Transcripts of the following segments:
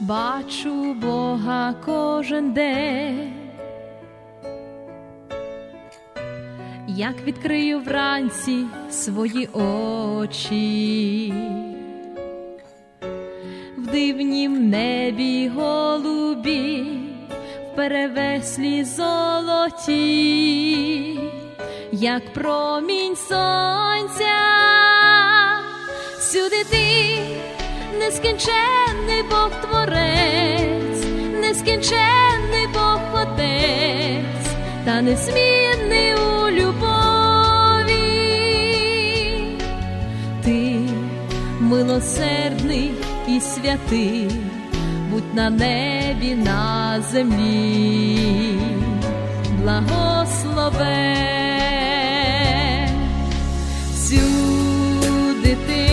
бачу Бога кожен день. Як відкрию вранці свої очі, в дивнім небі голубі, в перевеслі золоті, як промінь сонця, всюди ти, нескінченний Бог Творець, нескінченний Бог Отець, та незмінний у любові. Ти милосердний і святий, будь на небі, на землі, благословен. Всюди ти,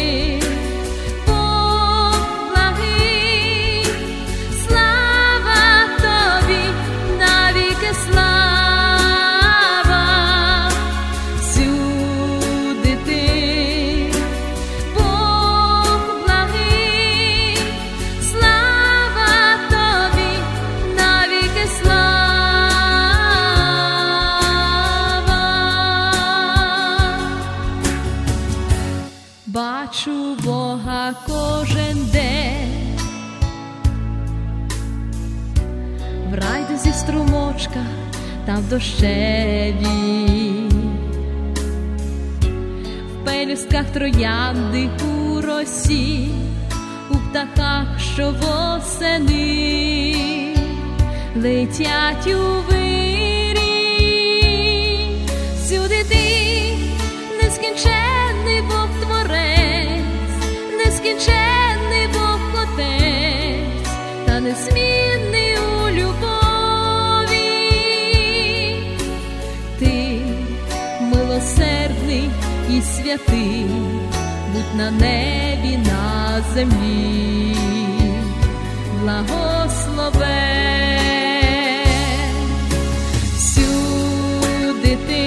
бачу Бога кожен день, в райдузі струмочка та в дощеві, в пелюстках троянди у росі, у птахах, що восени летять у вирі. Всюди ти, нескінченний Бог Творець, нескінченний Бог Отець, та незмінний у любові. Ти милосердний і святий, будь на небі, на землі, благословен. Всюди ти,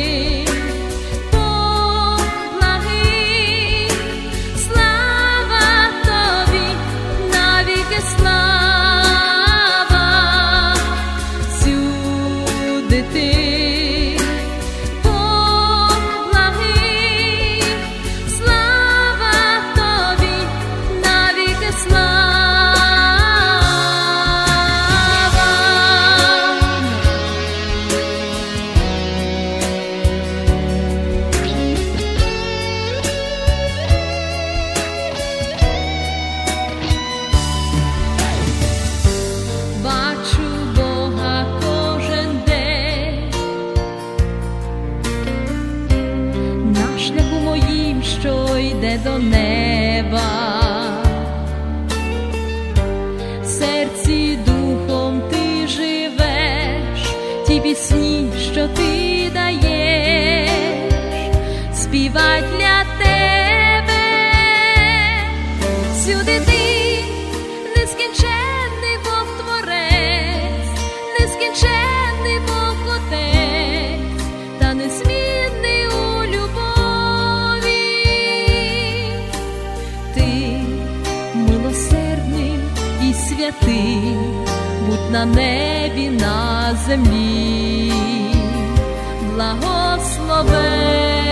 що йде до неба, в серці духом ти живеш, ті пісні, що ти даєш, співать для тебе. Всюди ти, нескінченний Бог Творець, нескінченний Бог Отець, та незмінний у любові. Милосердний і святий, будь на небі, на землі, благословен.